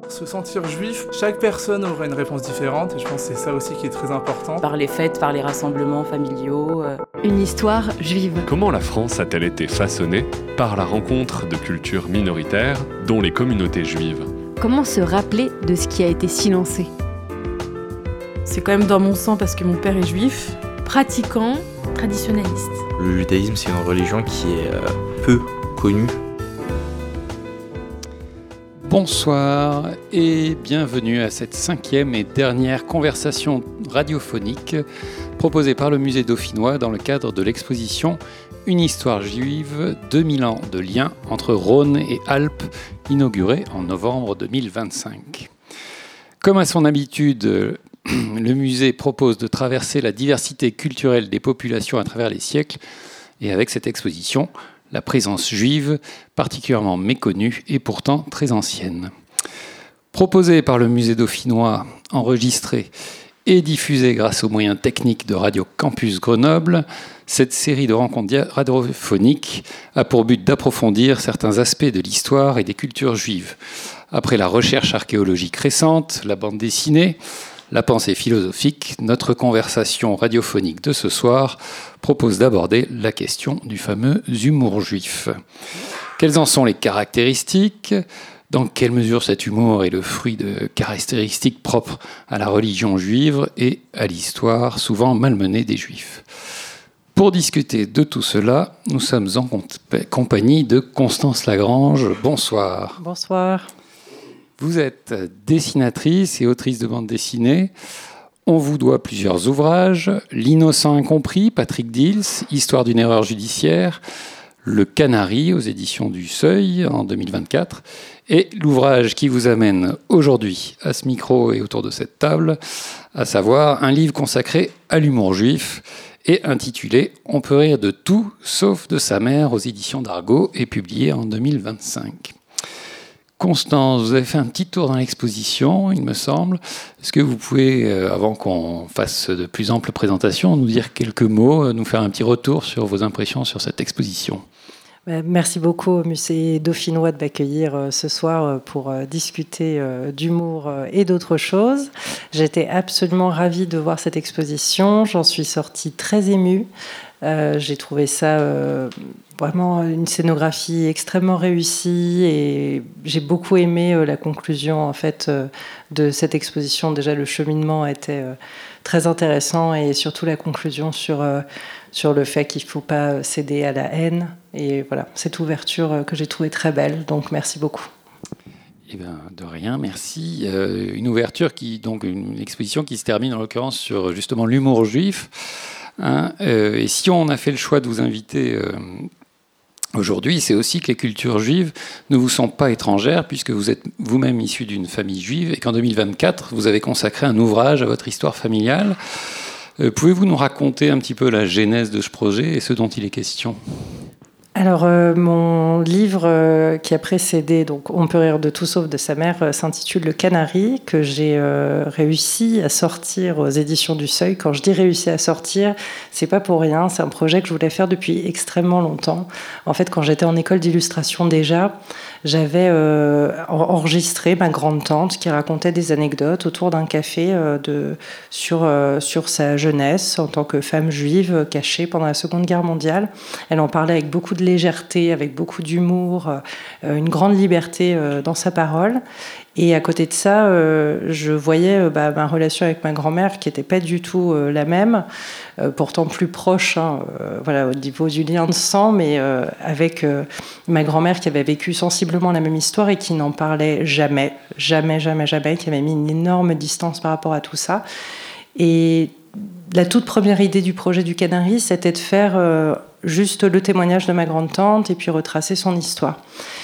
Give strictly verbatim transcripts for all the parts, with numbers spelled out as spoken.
Se sentir juif, chaque personne aura une réponse différente et je pense que c'est ça aussi qui est très important. Par les fêtes, par les rassemblements familiaux. Euh... Une histoire juive. Comment la France a-t-elle été façonnée par la rencontre de cultures minoritaires, dont les communautés juives ? Comment se rappeler de ce qui a été silencé ? C'est quand même dans mon sang parce que mon père est juif, pratiquant, traditionnaliste. Le judaïsme, c'est une religion qui est euh, peu connue. Bonsoir et bienvenue à cette cinquième et dernière conversation radiophonique proposée par le musée dauphinois dans le cadre de l'exposition Une histoire juive, deux mille ans de liens entre Rhône et Alpes, inaugurée en novembre deux mille vingt-cinq. Comme à son habitude, le musée propose de traverser la diversité culturelle des populations à travers les siècles et avec cette exposition, la présence juive, particulièrement méconnue et pourtant très ancienne. Proposée par le musée dauphinois, enregistrée et diffusée grâce aux moyens techniques de Radio Campus Grenoble, cette série de rencontres radiophoniques a pour but d'approfondir certains aspects de l'histoire et des cultures juives. Après la recherche archéologique récente, la bande dessinée, la pensée philosophique, notre conversation radiophonique de ce soir propose d'aborder la question du fameux humour juif. Quelles en sont les caractéristiques ? Dans quelle mesure cet humour est le fruit de caractéristiques propres à la religion juive et à l'histoire souvent malmenée des juifs ? Pour discuter de tout cela, nous sommes en compagnie de Constance Lagrange. Bonsoir. Bonsoir. Vous êtes dessinatrice et autrice de bande dessinée. On vous doit plusieurs ouvrages. L'innocent incompris, Patrick Dils, Histoire d'une erreur judiciaire. Le Canari, aux éditions du Seuil, en deux mille vingt-quatre. Et l'ouvrage qui vous amène aujourd'hui à ce micro et autour de cette table, à savoir un livre consacré à l'humour juif et intitulé « On peut rire de tout, sauf de sa mère » aux éditions d'Argo et publié en deux mille vingt-cinq. Constance, vous avez fait un petit tour dans l'exposition, il me semble. Est-ce que vous pouvez, avant qu'on fasse de plus amples présentations, nous dire quelques mots, nous faire un petit retour sur vos impressions sur cette exposition ? Merci beaucoup au musée dauphinois de m'accueillir ce soir pour discuter d'humour et d'autres choses. J'étais absolument ravie de voir cette exposition. J'en suis sortie très émue. Euh, j'ai trouvé ça euh, vraiment une scénographie extrêmement réussie et j'ai beaucoup aimé euh, la conclusion en fait euh, de cette exposition. Déjà, le cheminement était euh, très intéressant et surtout la conclusion sur euh, sur le fait qu'il ne faut pas céder à la haine. Et voilà, cette ouverture euh, que j'ai trouvée très belle. Donc, merci beaucoup. Eh bien, de rien, merci. Euh, une ouverture qui, donc, une exposition qui se termine en l'occurrence sur justement l'humour juif. Hein, euh, et si on a fait le choix de vous inviter euh, aujourd'hui, c'est aussi que les cultures juives ne vous sont pas étrangères, puisque vous êtes vous-même issu d'une famille juive, et qu'en deux mille vingt-quatre, vous avez consacré un ouvrage à votre histoire familiale. Euh, pouvez-vous nous raconter un petit peu la genèse de ce projet et ce dont il est question ? Alors, euh, mon livre euh, qui a précédé, donc On peut rire de tout sauf de sa mère, euh, s'intitule Le Canari, que j'ai euh, réussi à sortir aux éditions du Seuil. Quand je dis réussi à sortir, c'est pas pour rien, c'est un projet que je voulais faire depuis extrêmement longtemps. En fait, quand j'étais en école d'illustration déjà, j'avais euh, enregistré ma grande-tante qui racontait des anecdotes autour d'un café euh, de, sur, euh, sur sa jeunesse en tant que femme juive cachée pendant la Seconde Guerre mondiale. Elle en parlait avec beaucoup de légèreté, avec beaucoup d'humour, euh, une grande liberté euh, dans sa parole. Et à côté de ça, euh, je voyais euh, bah, ma relation avec ma grand-mère qui n'était pas du tout euh, la même, euh, pourtant plus proche, hein, euh, voilà, au niveau du lien de sang, mais euh, avec euh, ma grand-mère qui avait vécu sensiblement la même histoire et qui n'en parlait jamais, jamais, jamais, jamais, qui avait mis une énorme distance par rapport à tout ça. Et la toute première idée du projet du Canari, c'était de faire euh, juste le témoignage de ma grande-tante et puis retracer son histoire.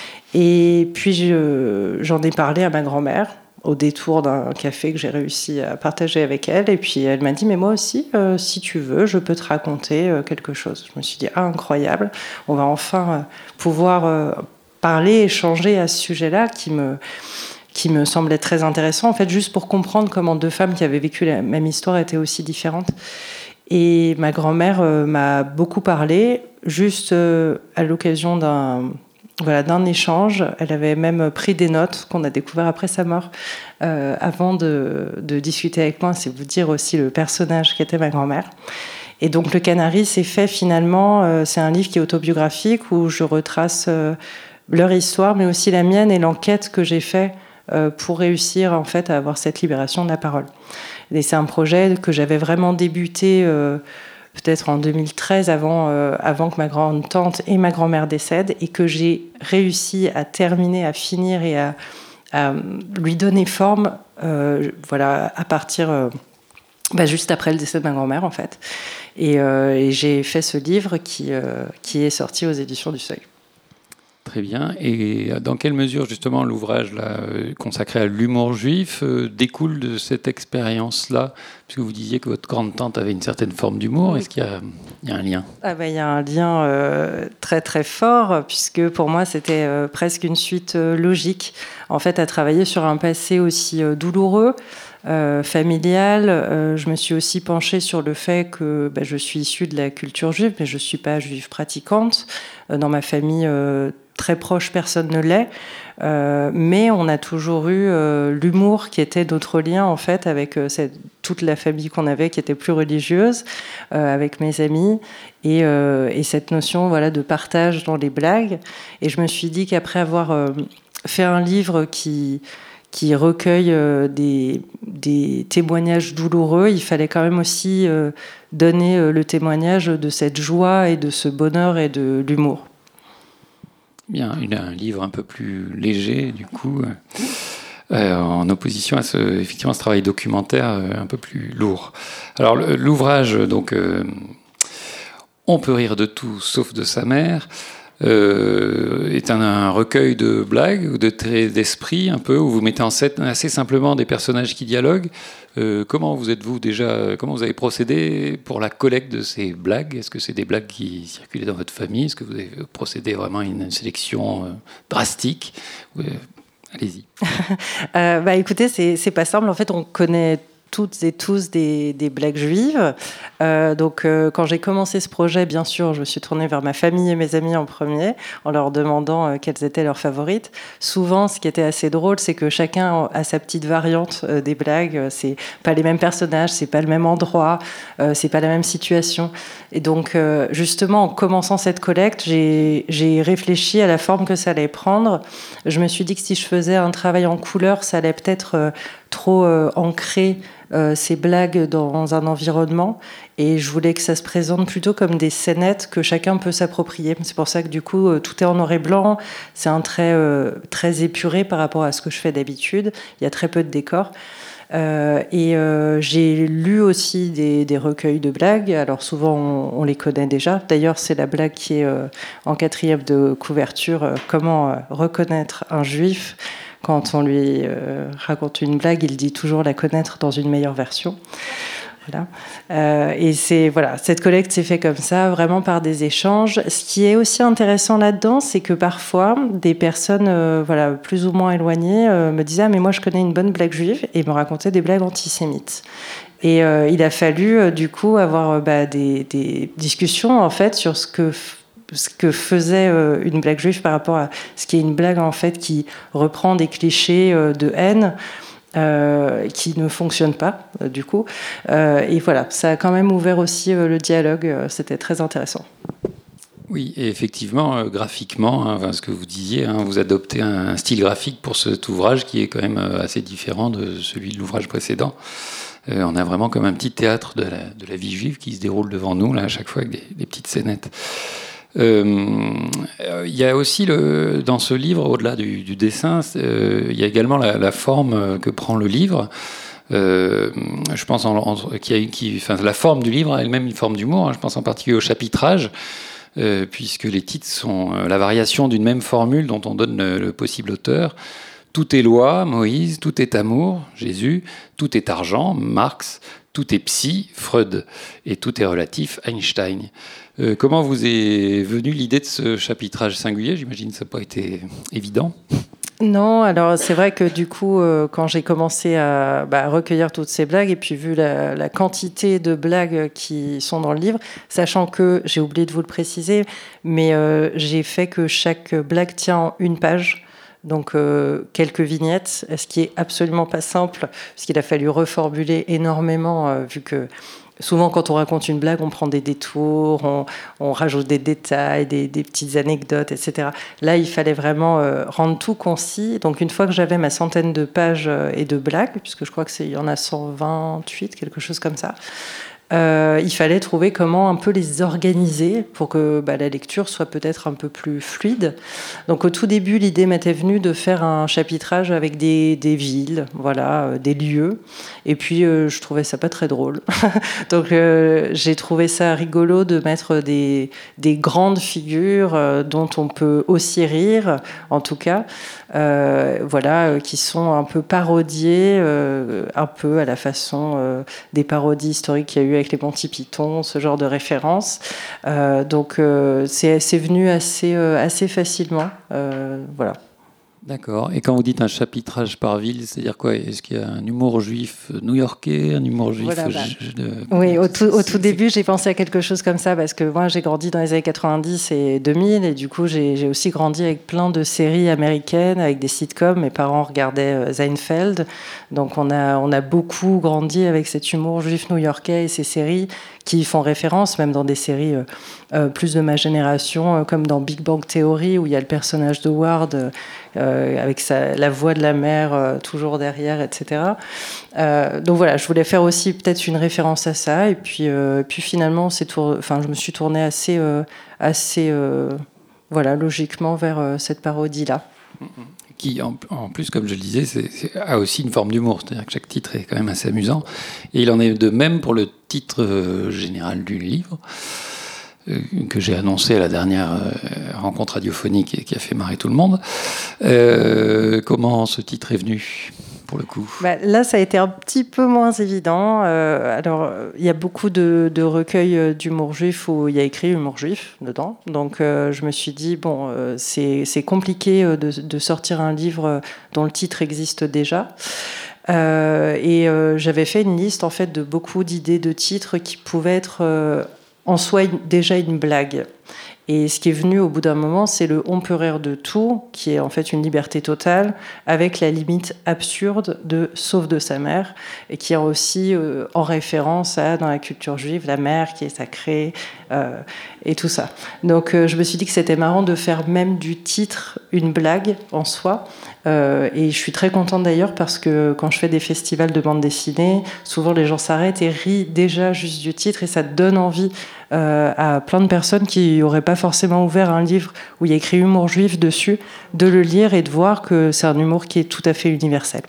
Et puis je, j'en ai parlé à ma grand-mère au détour d'un café que j'ai réussi à partager avec elle. Et puis elle m'a dit « mais moi aussi, euh, si tu veux, je peux te raconter euh, quelque chose ». Je me suis dit « ah, incroyable, on va enfin euh, pouvoir euh, parler, échanger à ce sujet-là qui me... » qui me semblait très intéressant, en fait, juste pour comprendre comment deux femmes qui avaient vécu la même histoire étaient aussi différentes. Et ma grand-mère euh, m'a beaucoup parlé, juste euh, à l'occasion d'un, voilà, d'un échange. Elle avait même pris des notes qu'on a découvert après sa mort, euh, avant de, de discuter avec moi. C'est vous dire aussi le personnage qu'était ma grand-mère. Et donc Le Canari, c'est fait finalement, euh, c'est un livre qui est autobiographique où je retrace euh, leur histoire, mais aussi la mienne et l'enquête que j'ai fait euh, pour réussir en fait à avoir cette libération de la parole. Et c'est un projet que j'avais vraiment débuté euh, peut-être en deux mille treize, avant, euh, avant que ma grande-tante et ma grand-mère décèdent, et que j'ai réussi à terminer, à finir et à, à lui donner forme euh, voilà, à partir... Euh, Bah, juste après le décès de ma grand-mère, en fait. Et, euh, et j'ai fait ce livre qui, euh, qui est sorti aux éditions du Seuil. Très bien. Et dans quelle mesure, justement, l'ouvrage là, consacré à l'humour juif euh, découle de cette expérience-là ? Puisque vous disiez que votre grande-tante avait une certaine forme d'humour. Est-ce qu'il y a, il y a un lien ? Ah bah, il y a un lien euh, très, très fort, puisque pour moi, c'était euh, presque une suite euh, logique, en fait, à travailler sur un passé aussi euh, douloureux, Euh, familiale. Euh, je me suis aussi penchée sur le fait que bah, je suis issue de la culture juive, mais je ne suis pas juive pratiquante. Euh, dans ma famille euh, très proche, personne ne l'est. Euh, mais on a toujours eu euh, l'humour qui était notre lien, en fait, avec euh, cette, toute la famille qu'on avait, qui était plus religieuse, euh, avec mes amis, et, euh, et cette notion voilà, de partage dans les blagues. Et je me suis dit qu'après avoir euh, fait un livre qui... qui recueille euh, des, des témoignages douloureux, il fallait quand même aussi euh, donner euh, le témoignage de cette joie et de ce bonheur et de l'humour. Bien, une, un livre un peu plus léger, du coup, euh, en opposition à ce, effectivement, ce travail documentaire euh, un peu plus lourd. Alors, le, l'ouvrage, donc, euh, On peut rire de tout, sauf de sa mère, Euh, est un, un recueil de blagues ou de traits d'esprit un peu où vous mettez en scène assez simplement des personnages qui dialoguent. Euh, comment vous êtes-vous déjà, comment vous avez procédé pour la collecte de ces blagues ? Est-ce que c'est des blagues qui circulaient dans votre famille ? Est-ce que vous avez procédé vraiment à une sélection euh, drastique ? euh, Allez-y. euh, bah écoutez, c'est, c'est pas simple. En fait, on connaît toutes et tous des, des blagues juives. Euh, donc, euh, quand j'ai commencé ce projet, bien sûr, je me suis tournée vers ma famille et mes amis en premier, en leur demandant euh, quelles étaient leurs favorites. Souvent, ce qui était assez drôle, c'est que chacun a sa petite variante euh, des blagues. C'est pas les mêmes personnages, c'est pas le même endroit, euh, c'est pas la même situation. Et donc, euh, justement, en commençant cette collecte, j'ai, j'ai réfléchi à la forme que ça allait prendre. Je me suis dit que si je faisais un travail en couleur, ça allait peut-être euh, trop euh, ancrer Euh, ces blagues dans un environnement, et je voulais que ça se présente plutôt comme des scénettes que chacun peut s'approprier. C'est pour ça que du coup euh, tout est en noir et blanc, c'est un trait euh, très épuré par rapport à ce que je fais d'habitude, il y a très peu de décors. Euh, et euh, j'ai lu aussi des, des recueils de blagues, alors souvent on, on les connaît déjà, d'ailleurs c'est la blague qui est euh, en quatrième de couverture, euh, comment euh, reconnaître un juif. Quand on lui euh, raconte une blague, il dit toujours la connaître dans une meilleure version. Voilà. Euh, et c'est, voilà, cette collecte s'est faite comme ça, vraiment par des échanges. Ce qui est aussi intéressant là-dedans, c'est que parfois, des personnes euh, voilà, plus ou moins éloignées euh, me disaient « Ah, mais moi, je connais une bonne blague juive » et me racontaient des blagues antisémites. Et euh, il a fallu, euh, du coup, avoir euh, bah, des, des discussions, en fait, sur ce que... ce que faisait euh, une blague juive par rapport à ce qui est une blague en fait qui reprend des clichés euh, de haine euh, qui ne fonctionnent pas euh, du coup euh, et voilà, ça a quand même ouvert aussi euh, le dialogue, euh, c'était très intéressant. Oui, et effectivement, euh, graphiquement, hein, enfin, ce que vous disiez, hein, vous adoptez un, un style graphique pour cet ouvrage qui est quand même euh, assez différent de celui de l'ouvrage précédent. Euh, on a vraiment comme un petit théâtre de la, de la vie juive qui se déroule devant nous là, à chaque fois avec des, des petites scénettes. Il euh, y a aussi le, dans ce livre, au-delà du, du dessin, il euh, y a également la, la forme que prend le livre. Euh, je pense en, en, qu'il y a, qui, enfin, la forme du livre a elle-même une forme d'humour. Hein, je pense en particulier au chapitrage, euh, puisque les titres sont euh, la variation d'une même formule dont on donne le, le possible auteur. Tout est loi, Moïse, tout est amour, Jésus, tout est argent, Marx, tout est psy, Freud, et tout est relatif, Einstein. Euh, comment vous est venue l'idée de ce chapitrage singulier ? J'imagine que ça n'a pas été évident. Non, alors c'est vrai que du coup, euh, quand j'ai commencé à bah, recueillir toutes ces blagues, et puis vu la, la quantité de blagues qui sont dans le livre, sachant que, j'ai oublié de vous le préciser, mais euh, j'ai fait que chaque blague tient en une page, donc euh, quelques vignettes, ce qui est absolument pas simple, puisqu'il a fallu reformuler énormément, euh, vu que souvent, quand on raconte une blague, on prend des détours, on, on rajoute des détails, des, des petites anecdotes, et cetera. Là, il fallait vraiment euh, rendre tout concis. Donc, une fois que j'avais ma centaine de pages euh, et de blagues, puisque je crois qu'il y en a cent vingt-huit, quelque chose comme ça, euh, il fallait trouver comment un peu les organiser pour que bah, la lecture soit peut-être un peu plus fluide. Donc, au tout début, l'idée m'était venue de faire un chapitrage avec des, des villes, voilà, euh, des lieux. Et puis, euh, je trouvais ça pas très drôle. Donc, euh, j'ai trouvé ça rigolo de mettre des, des grandes figures euh, dont on peut aussi rire, en tout cas, euh, voilà, euh, qui sont un peu parodiées, euh, un peu à la façon euh, des parodies historiques qu'il y a eu avec les Monty Python, ce genre de références. Euh, donc, euh, c'est, c'est venu assez, euh, assez facilement. Euh, voilà. D'accord. Et quand vous dites un chapitrage par ville, c'est-à-dire quoi? Est-ce qu'il y a un humour juif new-yorkais, un humour juif voilà, bah. de... Oui, au tout, au tout début, j'ai pensé à quelque chose comme ça parce que moi, j'ai grandi dans les années quatre-vingt-dix et deux mille et du coup, j'ai, j'ai aussi grandi avec plein de séries américaines, avec des sitcoms. Mes parents regardaient Seinfeld, donc on a, on a beaucoup grandi avec cet humour juif new-yorkais et ces séries qui font référence, même dans des séries euh, euh, plus de ma génération, euh, comme dans Big Bang Theory, où il y a le personnage de Ward euh, avec sa, la voix de la mère euh, toujours derrière, et cetera. Euh, donc voilà, je voulais faire aussi peut-être une référence à ça, et puis, euh, puis finalement, c'est tour... enfin, je me suis tournée assez, euh, assez euh, voilà, logiquement vers euh, cette parodie-là. Qui, en, en plus, comme je le disais, c'est, c'est, a aussi une forme d'humour. C'est-à-dire que chaque titre est quand même assez amusant. Et il en est de même pour le titre euh, général du livre, euh, que j'ai annoncé à la dernière euh, rencontre radiophonique et qui a fait marrer tout le monde. Euh, comment ce titre est venu ? Pour le coup. Bah, là, ça a été un petit peu moins évident. Euh, alors, il y a beaucoup de, de recueils d'humour juif où il y a écrit humour juif dedans. Donc, euh, je me suis dit, bon, euh, c'est, c'est compliqué de, de sortir un livre dont le titre existe déjà. Euh, et euh, j'avais fait une liste, en fait, de beaucoup d'idées de titres qui pouvaient être euh, en soi une, déjà une blague. Et ce qui est venu au bout d'un moment, c'est le « on peut rire de tout », qui est en fait une liberté totale, avec la limite absurde de « sauf de sa mère », et qui est aussi euh, en référence à, dans la culture juive, la mère qui est sacrée, euh, et tout ça. Donc euh, je me suis dit que c'était marrant de faire même du titre une blague en soi. Euh, et je suis très contente d'ailleurs parce que quand je fais des festivals de bande dessinée, souvent les gens s'arrêtent et rient déjà juste du titre, et ça donne envie euh, à plein de personnes qui n'auraient pas forcément ouvert un livre où il y a écrit humour juif dessus, de le lire et de voir que c'est un humour qui est tout à fait universel.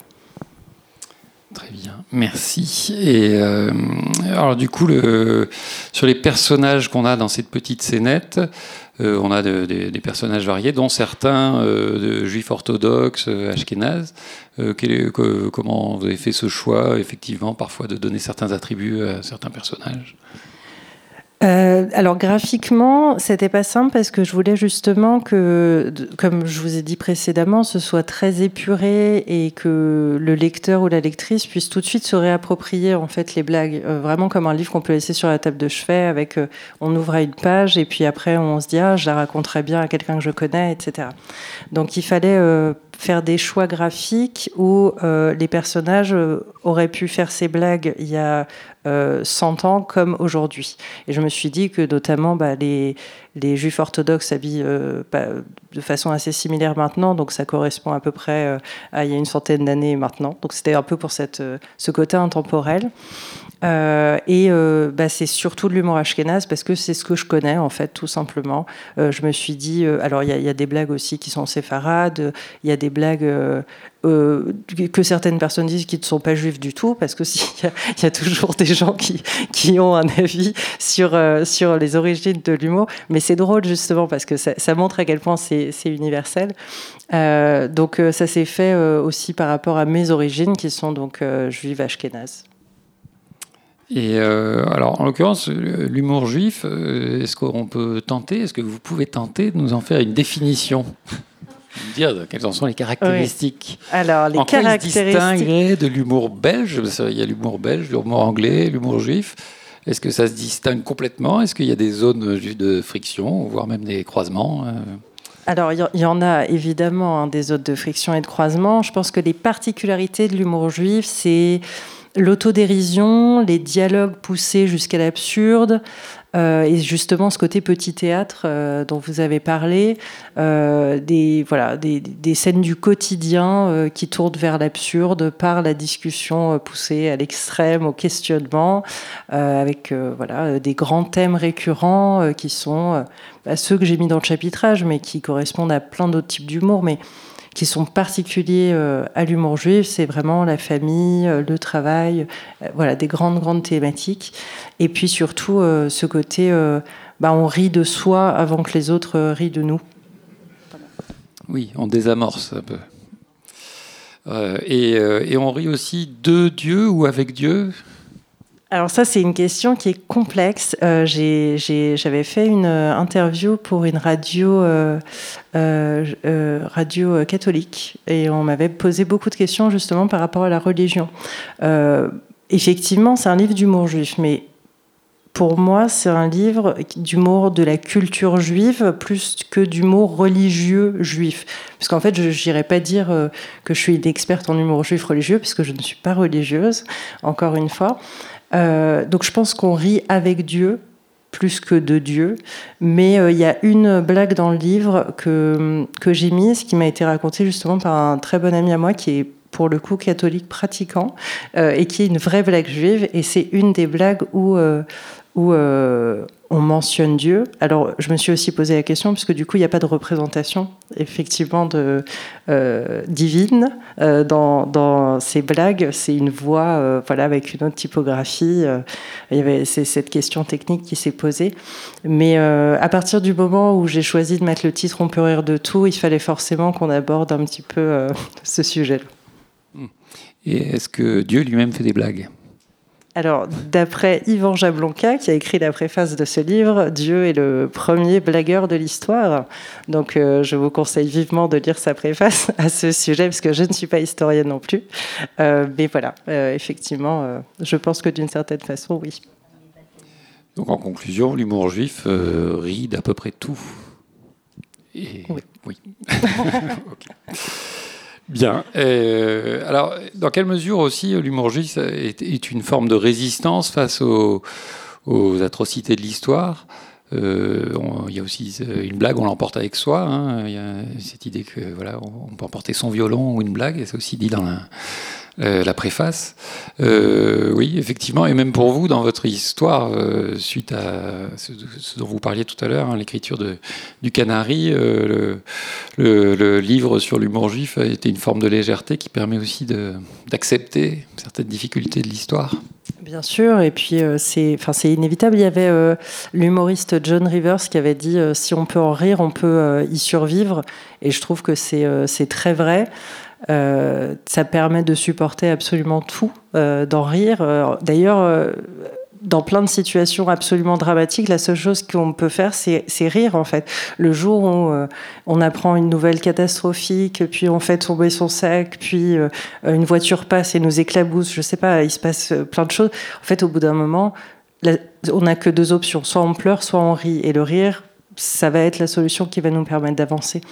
Très bien, merci. Et euh, alors du coup, le, sur les personnages qu'on a dans cette petite scénette, euh, on a de, de, des personnages variés, dont certains euh, de juifs orthodoxes, euh, ashkénazes. Euh, quel est, que, comment vous avez fait ce choix, effectivement, parfois de donner certains attributs à certains personnages ? Euh, alors graphiquement, c'était pas simple parce que je voulais justement que, comme je vous ai dit précédemment, ce soit très épuré et que le lecteur ou la lectrice puisse tout de suite se réapproprier en fait les blagues, euh, vraiment comme un livre qu'on peut laisser sur la table de chevet avec, euh, on ouvre à une page et puis après on se dit ah je la raconterai bien à quelqu'un que je connais, et cetera. Donc il fallait euh, faire des choix graphiques où euh, les personnages euh, auraient pu faire ces blagues il y a euh, cent ans comme aujourd'hui. Et je me suis dit que notamment bah, les, les juifs orthodoxes s'habillent euh, bah, de façon assez similaire maintenant, donc ça correspond à peu près euh, à il y a une centaine d'années maintenant. Donc c'était un peu pour cette, euh, ce côté intemporel. Euh, et euh, bah, c'est surtout de l'humour ashkénaze parce que c'est ce que je connais en fait tout simplement. Euh, je me suis dit, euh, alors il y, y a des blagues aussi qui sont séfarades, il y a des blagues euh, euh, que certaines personnes disent qui ne sont pas juives du tout parce que si, y, y a toujours des gens qui, qui ont un avis sur, euh, sur les origines de l'humour, mais c'est drôle justement parce que ça, ça montre à quel point c'est, c'est universel. Euh, donc euh, ça s'est fait euh, aussi par rapport à mes origines qui sont donc euh, juives ashkénazes. Et euh, alors, en l'occurrence, l'humour juif, euh, est-ce qu'on peut tenter, est-ce que vous pouvez tenter de nous en faire une définition ? me dire quelles en sont les caractéristiques. Oui. Alors, les en quoi caractéristiques... il se distinguerait de l'humour belge? Il y a l'humour belge, l'humour anglais, l'humour juif. Est-ce que ça se distingue complètement? Est-ce qu'il y a des zones de friction, voire même des croisements? Alors, il y en a évidemment hein, des zones de friction et de croisement. Je pense que les particularités de l'humour juif, c'est l'autodérision, les dialogues poussés jusqu'à l'absurde, euh, et justement ce côté petit théâtre euh, dont vous avez parlé, euh, des, voilà, des, des scènes du quotidien euh, qui tournent vers l'absurde par la discussion euh, poussée à l'extrême, au questionnement, euh, avec euh, voilà, des grands thèmes récurrents euh, qui sont euh, bah, ceux que j'ai mis dans le chapitrage, mais qui correspondent à plein d'autres types d'humour, mais qui sont particuliers euh, à l'humour juif, c'est vraiment la famille, euh, le travail, euh, voilà, des grandes, grandes thématiques. Et puis surtout, euh, ce côté, euh, bah, on rit de soi avant que les autres euh, rient de nous. Voilà. Oui, on désamorce un peu. Euh, et, euh, et on rit aussi de Dieu ou avec Dieu? Alors ça, c'est une question qui est complexe. Euh, j'ai, j'ai, j'avais fait une interview pour une radio, euh, euh, euh, radio catholique et on m'avait posé beaucoup de questions justement par rapport à la religion. Euh, effectivement, c'est un livre d'humour juif, mais pour moi, c'est un livre d'humour de la culture juive plus que d'humour religieux juif. Parce qu'en fait, je n'irais pas dire que je suis une experte en humour juif religieux, puisque je ne suis pas religieuse, encore une fois. Euh, donc je pense qu'on rit avec Dieu plus que de Dieu, mais il euh, y a une blague dans le livre que, que j'ai mise, qui m'a été racontée justement par un très bon ami à moi qui est pour le coup catholique pratiquant euh, et qui est une vraie blague juive, et c'est une des blagues où, euh, où euh, on mentionne Dieu. Alors je me suis aussi posé la question, puisque du coup il n'y a pas de représentation effectivement de, euh, divine euh, dans, dans ces blagues, c'est une voix euh, voilà, avec une autre typographie. Euh, il y avait c'est cette question technique qui s'est posée, mais euh, à partir du moment où j'ai choisi de mettre le titre On peut rire de tout, il fallait forcément qu'on aborde un petit peu euh, ce sujet-là. Et est-ce que Dieu lui-même fait des blagues? Alors, d'après Yvan Jablonka, qui a écrit la préface de ce livre, Dieu est le premier blagueur de l'histoire. Donc, euh, je vous conseille vivement de lire sa préface à ce sujet, parce que je ne suis pas historienne non plus. Euh, mais voilà, euh, effectivement, euh, je pense que d'une certaine façon, oui. Donc, en conclusion, l'humour juif euh, rit d'à peu près tout. Et... Oui. oui. Okay. Bien. Euh, alors, dans quelle mesure aussi l'humour juif est, est une forme de résistance face aux, aux atrocités de l'histoire? Euh, on, il y a aussi une blague, on l'emporte avec soi. Hein, il y a cette idée que voilà, on peut emporter son violon ou une blague, et c'est aussi dit dans la, euh, la préface. Euh, oui, effectivement, et même pour vous, dans votre histoire, euh, suite à ce, ce dont vous parliez tout à l'heure, hein, l'écriture de, du Canari, euh, le, le, le livre sur l'humour juif a été une forme de légèreté qui permet aussi de, d'accepter certaines difficultés de l'histoire. Bien sûr, et puis euh, c'est, enfin, c'est inévitable. Il y avait euh, l'humoriste John Rivers qui avait dit euh, si on peut en rire, on peut euh, y survivre. Et je trouve que c'est, euh, c'est très vrai. Euh, ça permet de supporter absolument tout, euh, d'en rire. Euh, d'ailleurs, euh, dans plein de situations absolument dramatiques, la seule chose qu'on peut faire, c'est, c'est rire, en fait. Le jour où euh, on apprend une nouvelle catastrophique, puis on fait tomber son sac, puis euh, une voiture passe et nous éclabousse, je sais pas, il se passe plein de choses. En fait, au bout d'un moment, la, on n'a que deux options. Soit on pleure, soit on rit. Et le rire, ça va être la solution qui va nous permettre d'avancer.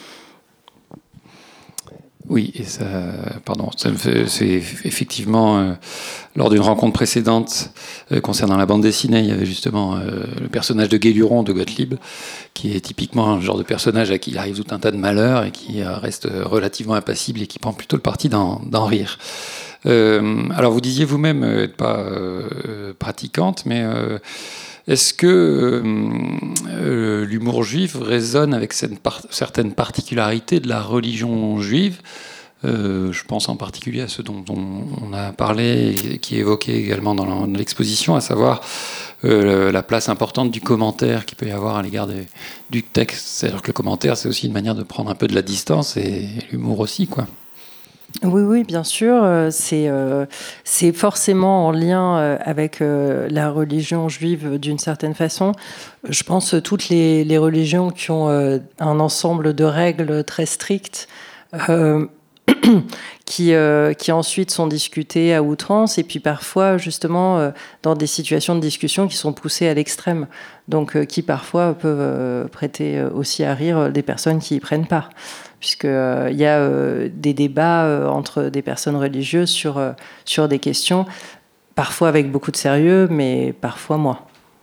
Oui, et ça, pardon, ça me fait, c'est effectivement euh, lors d'une rencontre précédente euh, concernant la bande dessinée, il y avait justement euh, le personnage de Guéluron de Gottlieb, qui est typiquement un genre de personnage à qui il arrive tout un tas de malheurs et qui euh, reste relativement impassible et qui prend plutôt le parti d'en, d'en rire. Euh, alors vous disiez vous-même euh, être pas euh, pratiquante, mais euh, est-ce que euh, euh, l'humour juif résonne avec certaines particularités de la religion juive? euh, Je pense en particulier à ce dont, dont on a parlé et qui est évoqué également dans l'exposition, à savoir euh, la place importante du commentaire qu'il peut y avoir à l'égard des, du texte. C'est-à-dire que le commentaire, c'est aussi une manière de prendre un peu de la distance, et l'humour aussi, quoi. Oui, oui, bien sûr. C'est, euh, c'est forcément en lien avec euh, la religion juive d'une certaine façon. Je pense que toutes les, les religions qui ont euh, un ensemble de règles très strictes, euh, qui, euh, qui ensuite sont discutées à outrance, et puis parfois, justement, euh, dans des situations de discussion qui sont poussées à l'extrême, donc euh, qui parfois peuvent euh, prêter aussi à rire des personnes qui y prennent part. Puisqu'il euh, y a euh, des débats euh, entre des personnes religieuses sur, euh, sur des questions, parfois avec beaucoup de sérieux, mais parfois moins.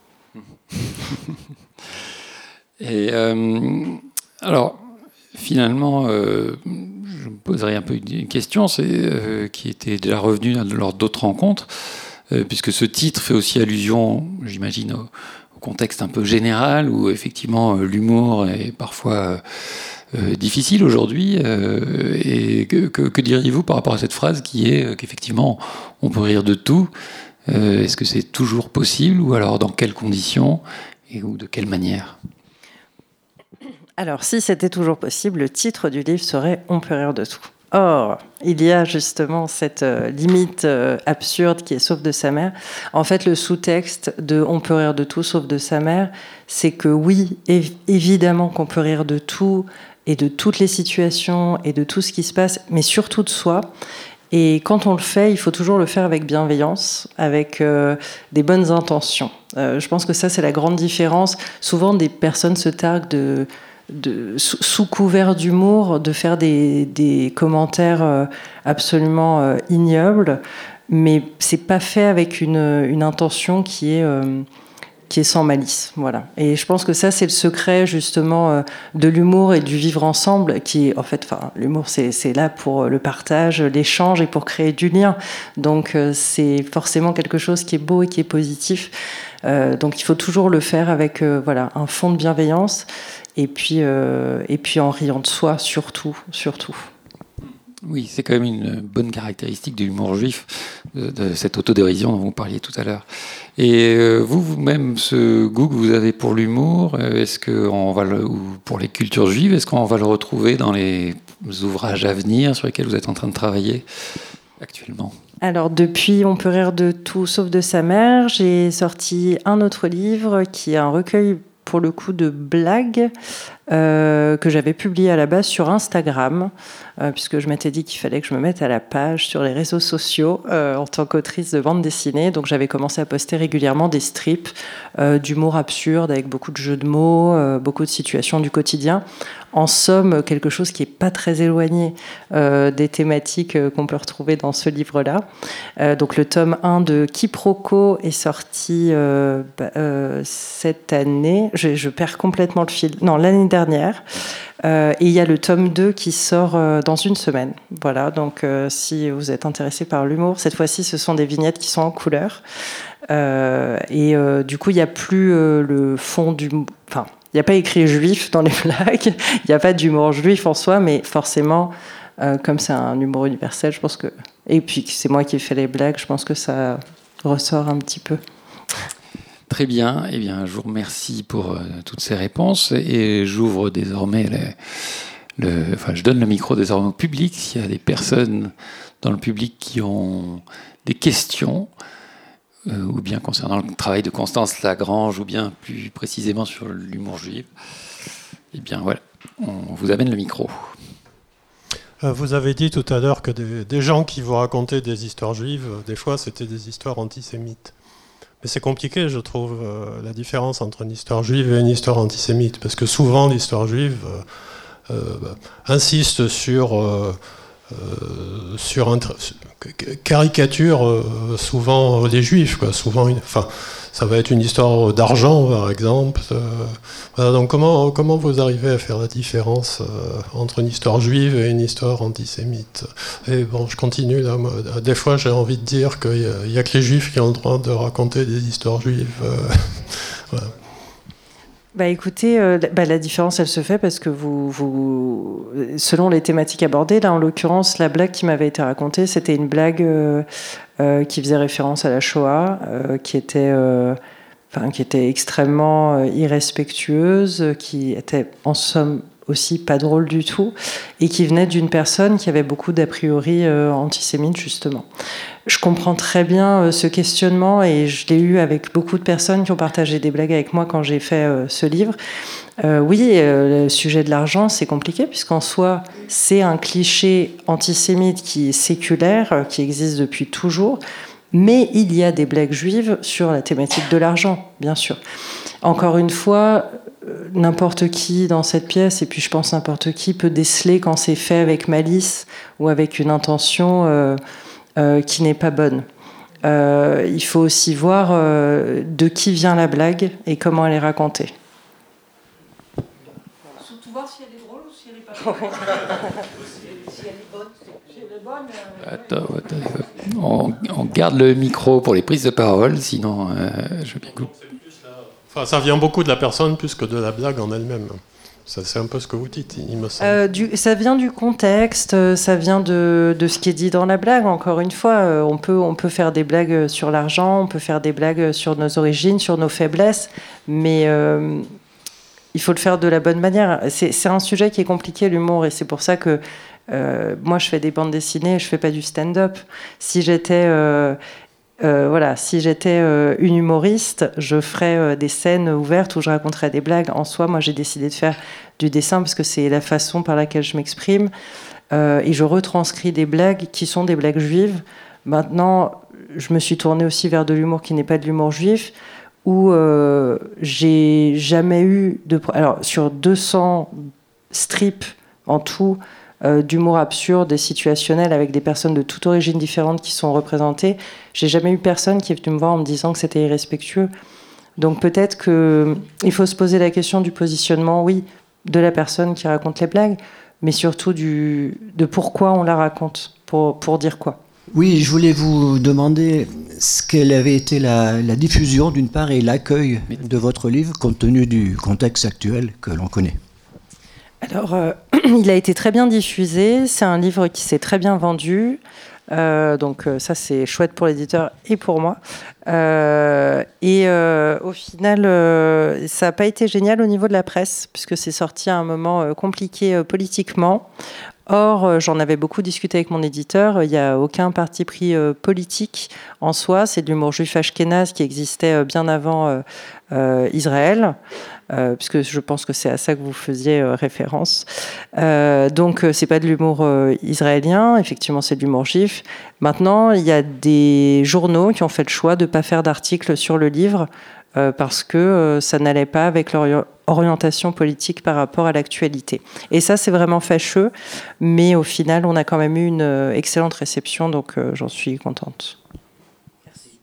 Et euh, alors, finalement, euh, je me poserai un peu une question c'est, euh, qui était déjà revenue lors d'autres rencontres, euh, puisque ce titre fait aussi allusion, j'imagine, au, au contexte un peu général, où effectivement l'humour est parfois... Euh, Euh, difficile aujourd'hui euh, et que, que, que diriez-vous par rapport à cette phrase qui est euh, qu'effectivement on peut rire de tout euh, est-ce que c'est toujours possible ou alors dans quelles conditions et ou de quelle manière? Alors si c'était toujours possible, le titre du livre serait « On peut rire de tout ». Or, il y a justement cette euh, limite euh, absurde qui est « sauf de sa mère ». En fait, le sous-texte de « on peut rire de tout sauf de sa mère », c'est que oui, év- évidemment qu'on peut rire de tout et de toutes les situations et de tout ce qui se passe, mais surtout de soi. Et quand on le fait, il faut toujours le faire avec bienveillance, avec euh, des bonnes intentions. Euh, je pense que ça, c'est la grande différence. Souvent, des personnes se targuent de... De, sous, sous couvert d'humour, de faire des, des commentaires euh, absolument euh, ignobles, mais c'est pas fait avec une, une intention qui est, euh, qui est sans malice. Voilà. Et je pense que ça, c'est le secret justement euh, de l'humour et du vivre ensemble, qui est en fait, enfin, l'humour, c'est, c'est là pour le partage, l'échange et pour créer du lien. Donc, euh, c'est forcément quelque chose qui est beau et qui est positif. Euh, donc, il faut toujours le faire avec euh, voilà, un fond de bienveillance. Et puis, euh, et puis en riant de soi, surtout, surtout. Oui, c'est quand même une bonne caractéristique de l'humour juif, de, de cette autodérision dont vous parliez tout à l'heure. Et euh, vous, vous-même, ce goût que vous avez pour l'humour, est-ce que on va le, ou pour les cultures juives, est-ce qu'on va le retrouver dans les ouvrages à venir sur lesquels vous êtes en train de travailler actuellement ? Alors, depuis On peut rire de tout sauf de sa mère, j'ai sorti un autre livre qui est un recueil pour le coup de blagues euh, que j'avais publié à la base sur Instagram, euh, puisque je m'étais dit qu'il fallait que je me mette à la page sur les réseaux sociaux euh, en tant qu'autrice de bande dessinée. Donc j'avais commencé à poster régulièrement des strips euh, d'humour absurde avec beaucoup de jeux de mots, euh, beaucoup de situations du quotidien. En somme, quelque chose qui n'est pas très éloigné euh, des thématiques euh, qu'on peut retrouver dans ce livre-là. Euh, donc le tome un de Quiproquo est sorti euh, bah, euh, cette année. Je, je perds complètement le fil. Non, l'année dernière. Euh, et il y a le tome deux qui sort euh, dans une semaine. Voilà, donc euh, si vous êtes intéressé par l'humour, cette fois-ci, ce sont des vignettes qui sont en couleur. Euh, et euh, du coup, il n'y a plus euh, le fond du... Enfin, il n'y a pas écrit juif dans les blagues, il n'y a pas d'humour juif en soi, mais forcément, euh, comme c'est un humour universel, je pense que... Et puis que c'est moi qui ai fait les blagues, je pense que ça ressort un petit peu. Très bien, eh bien, je vous remercie pour euh, toutes ces réponses et j'ouvre désormais le, le, enfin, je donne le micro désormais au public. S'il y a des personnes dans le public qui ont des questions, euh, ou bien concernant le travail de Constance Lagrange, ou bien plus précisément sur l'humour juif, eh bien voilà, on vous amène le micro. Vous avez dit tout à l'heure que des, des gens qui vous racontaient des histoires juives, des fois c'était des histoires antisémites. Mais c'est compliqué, je trouve, euh, la différence entre une histoire juive et une histoire antisémite, parce que souvent l'histoire juive euh, euh, insiste sur, euh, euh, sur un tra- caricature euh, souvent les juifs, quoi. Souvent, une, enfin, ça va être une histoire d'argent, par exemple. Euh, voilà, donc comment, comment vous arrivez à faire la différence euh, entre une histoire juive et une histoire antisémite ? Et bon, je continue là. Moi, des fois, j'ai envie de dire qu'il n'y a, a que les juifs qui ont le droit de raconter des histoires juives. Euh, voilà. Bah écoutez, euh, bah, la différence, elle se fait parce que vous, vous, selon les thématiques abordées, là en l'occurrence, la blague qui m'avait été racontée, c'était une blague euh, euh, qui faisait référence à la Shoah, euh, qui était, euh, enfin, qui était extrêmement euh, irrespectueuse, qui était en somme aussi pas drôle du tout, et qui venait d'une personne qui avait beaucoup d'a priori euh, antisémites, justement. Je comprends très bien euh, ce questionnement, et je l'ai eu avec beaucoup de personnes qui ont partagé des blagues avec moi quand j'ai fait euh, ce livre. Euh, oui, euh, le sujet de l'argent, c'est compliqué, puisqu'en soi, c'est un cliché antisémite qui est séculaire, euh, qui existe depuis toujours, mais il y a des blagues juives sur la thématique de l'argent, bien sûr. Encore une fois, n'importe qui dans cette pièce, et puis je pense n'importe qui, peut déceler quand c'est fait avec malice ou avec une intention euh, euh, qui n'est pas bonne. Euh, il faut aussi voir euh, de qui vient la blague et comment elle est racontée. Surtout voir si elle est drôle ou si elle est pas drôle. Si elle est bonne, si elle est bonne. Euh... Attends, attends. On, on garde le micro pour les prises de parole, sinon euh, je vais bien couper. Enfin, ça vient beaucoup de la personne plus que de la blague en elle-même. Ça, c'est un peu ce que vous dites, il me semble. Euh, du, ça vient du contexte, ça vient de, de ce qui est dit dans la blague. Encore une fois, euh, on peut, on peut faire des blagues sur l'argent, on peut faire des blagues sur nos origines, sur nos faiblesses, mais euh, il faut le faire de la bonne manière. C'est, c'est un sujet qui est compliqué, l'humour, et c'est pour ça que euh, moi, je fais des bandes dessinées, je fais pas du stand-up. Si j'étais... Euh, Euh, voilà, si j'étais euh, une humoriste, je ferais euh, des scènes ouvertes où je raconterais des blagues. En soi, moi, j'ai décidé de faire du dessin parce que c'est la façon par laquelle je m'exprime. Euh, et je retranscris des blagues qui sont des blagues juives. Maintenant, je me suis tournée aussi vers de l'humour qui n'est pas de l'humour juif, où euh, j'ai jamais eu de... Alors, sur deux cents strips en tout, Euh, d'humour absurde et situationnel avec des personnes de toute origine différente qui sont représentées, j'ai jamais eu personne qui est venu me voir en me disant que c'était irrespectueux. Donc peut-être qu'il faut se poser la question du positionnement, oui, de la personne qui raconte les blagues, mais surtout du, de pourquoi on la raconte, pour, pour dire quoi. Oui, je voulais vous demander ce qu'elle avait été la, la diffusion d'une part et l'accueil de votre livre compte tenu du contexte actuel que l'on connaît. Alors, euh, il a été très bien diffusé. C'est un livre qui s'est très bien vendu. Euh, donc, euh, ça, c'est chouette pour l'éditeur et pour moi. Euh, et euh, au final, euh, ça n'a pas été génial au niveau de la presse, puisque c'est sorti à un moment euh, compliqué euh, politiquement. Or, euh, j'en avais beaucoup discuté avec mon éditeur. Il n'y a aucun parti pris euh, politique en soi. C'est de l'humour juif ashkénaze qui existait euh, bien avant euh, euh, Israël. Euh, puisque je pense que c'est à ça que vous faisiez euh, référence. Euh, donc, euh, c'est pas de l'humour euh, israélien, effectivement, c'est de l'humour juif. Maintenant, il y a des journaux qui ont fait le choix de ne pas faire d'articles sur le livre euh, parce que euh, ça n'allait pas avec leur orientation politique par rapport à l'actualité. Et ça, c'est vraiment fâcheux, mais au final, on a quand même eu une euh, excellente réception, donc euh, j'en suis contente. Merci.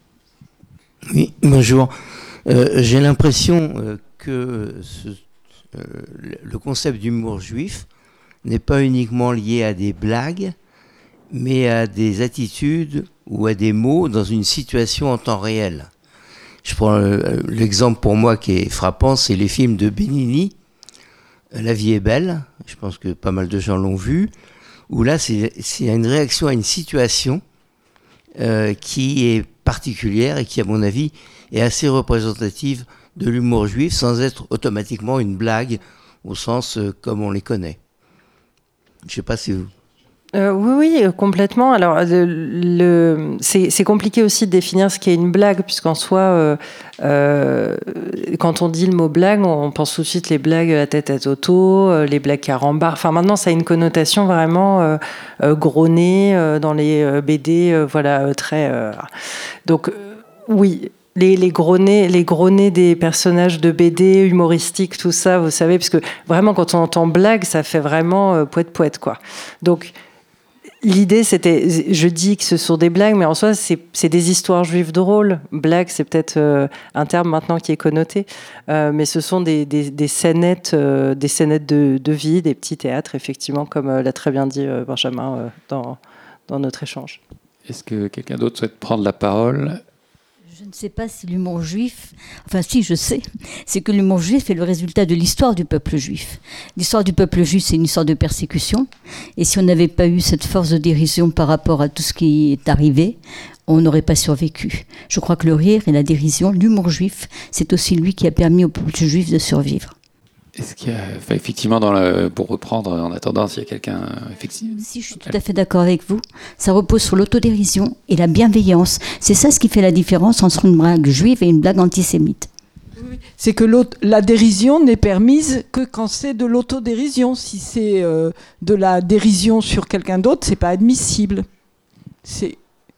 Oui, bonjour. Euh, j'ai l'impression euh, que ce, euh, le concept d'humour juif n'est pas uniquement lié à des blagues, mais à des attitudes ou à des mots dans une situation en temps réel. Je prends euh, l'exemple pour moi qui est frappant, c'est les films de Benigni, La vie est belle, je pense que pas mal de gens l'ont vu, où là c'est, c'est une réaction à une situation euh, qui est particulière et qui, à mon avis, est assez représentative de l'humour juif sans être automatiquement une blague au sens euh, comme on les connaît. Je ne sais pas si vous... Euh, oui, oui, complètement. Alors, le, le, c'est, c'est compliqué aussi de définir ce qu'est une blague, puisqu'en soi, euh, euh, quand on dit le mot blague, on pense tout de suite les blagues à tête à toto, euh, les blagues carambar. Enfin, maintenant, ça a une connotation vraiment euh, euh, gros nez euh, dans les euh, B D, euh, voilà, euh, très. Euh, donc, euh, oui. Les, les, gros nez, les gros nez des personnages de B D, humoristiques, tout ça, vous savez, parce que vraiment, quand on entend blague, ça fait vraiment euh, poète-poète, quoi. Donc, l'idée, c'était, je dis que ce sont des blagues, mais en soi, c'est, c'est des histoires juives drôles. Blague, c'est peut-être euh, un terme maintenant qui est connoté, euh, mais ce sont des, des, des scénettes, euh, des scénettes de, de vie, des petits théâtres, effectivement, comme euh, l'a très bien dit euh, Benjamin euh, dans, dans notre échange. Est-ce que quelqu'un d'autre souhaite prendre la parole ? Je ne sais pas si l'humour juif, enfin si je sais, c'est que l'humour juif est le résultat de l'histoire du peuple juif. L'histoire du peuple juif, c'est une histoire de persécution. Et si on n'avait pas eu cette force de dérision par rapport à tout ce qui est arrivé, on n'aurait pas survécu. Je crois que le rire et la dérision, l'humour juif, c'est aussi lui qui a permis au peuple juif de survivre. Est-ce qu'il y a, enfin, effectivement, dans le, pour reprendre, en attendant, s'il y a quelqu'un... Effectivement... Si, je suis tout à fait d'accord avec vous. Ça repose sur l'autodérision et la bienveillance. C'est ça ce qui fait la différence entre une blague juive et une blague antisémite. Oui, c'est que la dérision n'est permise que quand c'est de l'autodérision. Si c'est euh, de la dérision sur quelqu'un d'autre, c'est pas admissible. C'est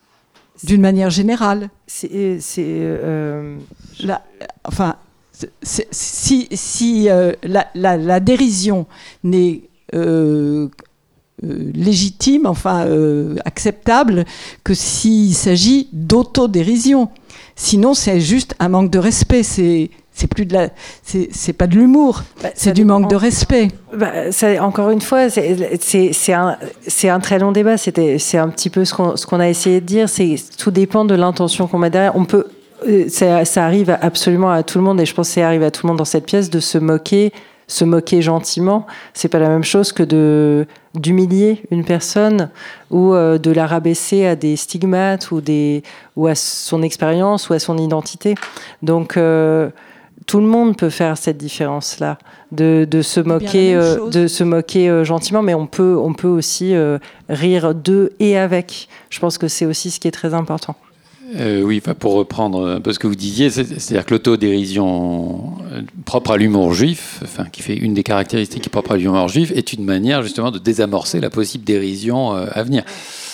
d'une manière générale. C'est, c'est euh... la, enfin, c'est, si, si euh, la, la, la dérision n'est euh, euh, légitime, enfin euh, acceptable, que s'il s'agit d'autodérision. Sinon, c'est juste un manque de respect. C'est, c'est plus de la, c'est, c'est pas de l'humour. Bah, c'est du manque de respect. Bah, ça, encore une fois, c'est, c'est, c'est, un, c'est un très long débat. C'était, c'est un petit peu ce qu'on, ce qu'on a essayé de dire. C'est, tout dépend de l'intention qu'on met derrière. On peut, ça, ça arrive absolument à tout le monde, et je pense que ça arrive à tout le monde dans cette pièce de se moquer. Se moquer gentiment, c'est pas la même chose que de d'humilier une personne ou euh, de la rabaisser à des stigmates ou des ou à son expérience ou à son identité. Donc euh, tout le monde peut faire cette différence-là, de, de se moquer, euh, de se moquer euh, gentiment, mais on peut on peut aussi euh, rire de et avec. Je pense que c'est aussi ce qui est très important. Euh, oui, enfin, pour reprendre un peu ce que vous disiez, c'est, c'est-à-dire que l'autodérision propre à l'humour juif, enfin, qui fait une des caractéristiques propres à l'humour juif, est une manière justement de désamorcer la possible dérision euh, à venir.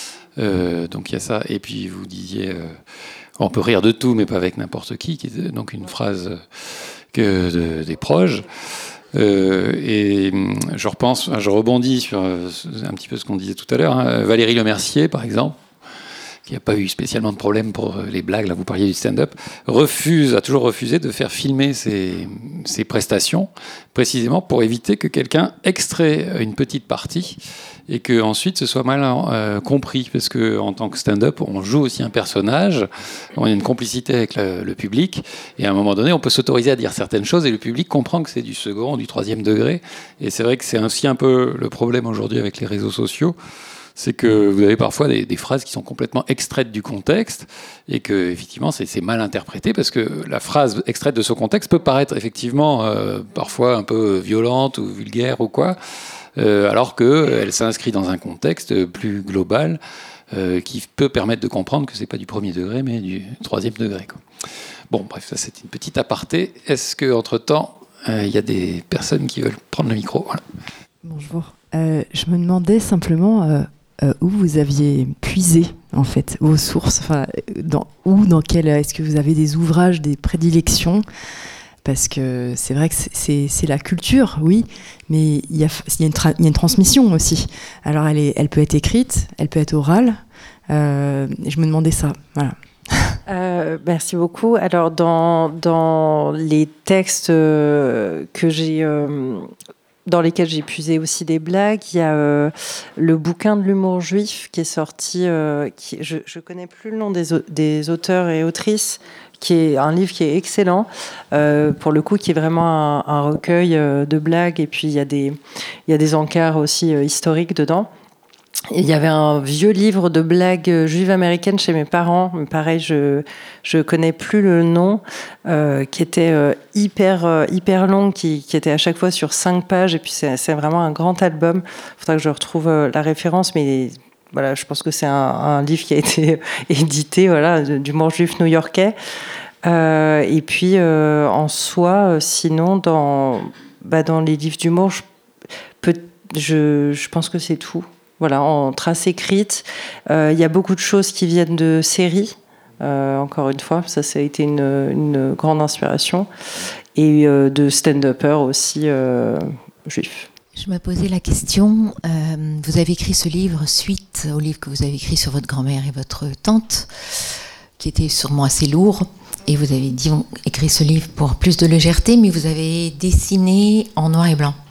Euh, donc il y a ça. Et puis vous disiez, euh, on peut rire de tout, mais pas avec n'importe qui, qui est donc une phrase que de, des proches. Euh, et je repense, je rebondis sur un petit peu ce qu'on disait tout à l'heure. Hein. Valérie Lemercier, par exemple, qui n'a pas eu spécialement de problème pour les blagues, là vous parliez du stand-up, refuse, a toujours refusé de faire filmer ses, ses prestations, précisément pour éviter que quelqu'un extrait une petite partie et que ensuite ce soit mal euh, compris, parce que en tant que stand-up, on joue aussi un personnage, on a une complicité avec le, le public, et à un moment donné, on peut s'autoriser à dire certaines choses, et le public comprend que c'est du second, du troisième degré, et c'est vrai que c'est aussi un peu le problème aujourd'hui avec les réseaux sociaux. C'est que vous avez parfois des, des phrases qui sont complètement extraites du contexte et que effectivement c'est, c'est mal interprété, parce que la phrase extraite de ce contexte peut paraître effectivement euh, parfois un peu violente ou vulgaire ou quoi, euh, alors qu'elle s'inscrit dans un contexte plus global euh, qui peut permettre de comprendre que c'est pas du premier degré mais du troisième degré, quoi. Bon, bref, ça c'est une petite aparté. Est-ce qu'entre-temps il euh, y a des personnes qui veulent prendre le micro? Voilà. Bonjour. Euh, je me demandais simplement euh, euh, où vous aviez puisé en fait vos sources, enfin dans où, dans quel, est-ce que vous avez des ouvrages, des prédilections? Parce que c'est vrai que c'est, c'est, c'est la culture, oui, mais il y a, il y a une tra- il y a une transmission aussi. Alors elle est, elle peut être écrite, elle peut être orale. Euh, et je me demandais ça, voilà. Euh, merci beaucoup. Alors dans dans les textes euh, que j'ai euh, dans lesquels j'ai puisé aussi des blagues, il y a euh, le bouquin de l'humour juif qui est sorti, euh, qui, je ne connais plus le nom des, des auteurs et autrices, qui est un livre qui est excellent, euh, pour le coup, qui est vraiment un, un recueil euh, de blagues, et puis il y a des, il y a des encarts aussi euh, historiques dedans. Il y avait un vieux livre de blagues juives américaines chez mes parents, mais pareil, je je connais plus le nom, euh, qui était euh, hyper euh, hyper long, qui qui était à chaque fois sur cinq pages, et puis c'est c'est vraiment un grand album. Il faudra que je retrouve euh, la référence, mais voilà, je pense que c'est un, un livre qui a été édité, voilà, d'humour juif new-yorkais. Euh, et puis euh, en soi, sinon dans bah, dans les livres d'humour, je, peut, je je pense que c'est tout. Voilà, en trace écrite. Euh, il y a beaucoup de choses qui viennent de séries, euh, encore une fois, ça, ça a été une, une grande inspiration, et euh, de stand-uppers aussi euh, juifs. Je me posais la question, euh, vous avez écrit ce livre suite au livre que vous avez écrit sur votre grand-mère et votre tante, qui était sûrement assez lourd, et vous avez dit, on écrit ce livre pour plus de légèreté, mais vous avez dessiné en noir et blanc.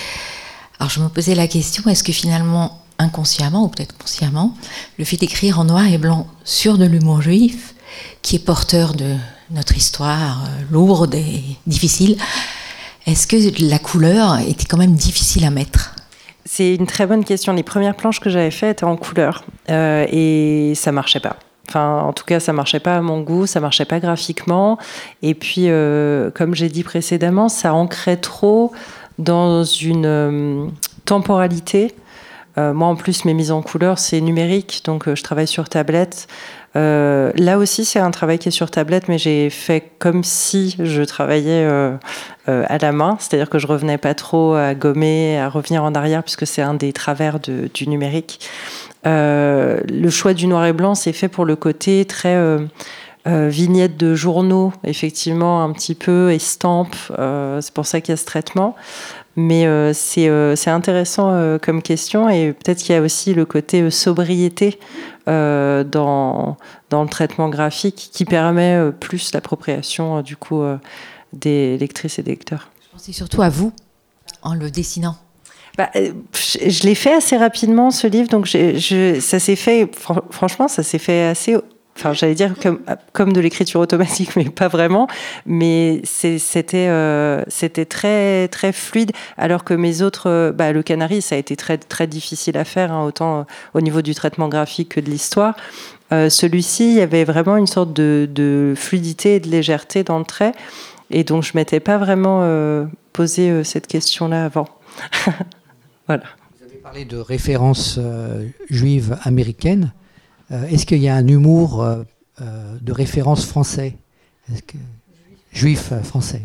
Alors je me posais la question, est-ce que finalement, inconsciemment ou peut-être consciemment, le fait d'écrire en noir et blanc sur de l'humour juif, qui est porteur de notre histoire euh, lourde et difficile, est-ce que la couleur était quand même difficile à mettre ? C'est une très bonne question. Les premières planches que j'avais faites étaient en couleur, euh, et ça marchait pas. Enfin, en tout cas, ça marchait pas à mon goût, ça marchait pas graphiquement. Et puis, euh, comme j'ai dit précédemment, ça ancrait trop dans une euh, temporalité. Euh, moi, en plus, mes mises en couleur, c'est numérique, donc euh, je travaille sur tablette. Euh, là aussi, c'est un travail qui est sur tablette, mais j'ai fait comme si je travaillais euh, euh, à la main, c'est-à-dire que je revenais pas trop à gommer, à revenir en arrière, puisque c'est un des travers de, du numérique. Euh, le choix du noir et blanc, c'est fait pour le côté très euh, euh, vignette de journaux, effectivement, un petit peu estampe. Euh, c'est pour ça qu'il y a ce traitement. Mais euh, c'est, euh, c'est intéressant euh, comme question, et peut-être qu'il y a aussi le côté euh, sobriété euh, dans, dans le traitement graphique qui permet euh, plus l'appropriation euh, du coup euh, des lectrices et des lecteurs. Je pensais surtout à vous, en le dessinant. Bah, je, je l'ai fait assez rapidement, ce livre, donc je, je, ça s'est fait, fr- franchement, ça s'est fait assez... Enfin, j'allais dire comme, comme de l'écriture automatique, mais pas vraiment. Mais c'est, c'était, euh, c'était très, très fluide, alors que mes autres... Euh, bah, le Canari, ça a été très, très difficile à faire, hein, autant euh, au niveau du traitement graphique que de l'histoire. Euh, celui-ci, il y avait vraiment une sorte de, de fluidité et de légèreté dans le trait. Et donc, je ne m'étais pas vraiment euh, posé euh, cette question-là avant. Voilà. Vous avez parlé de références euh, juives américaines. Euh, est-ce qu'il y a un humour euh, euh, de référence français, est-ce que... juif euh, français?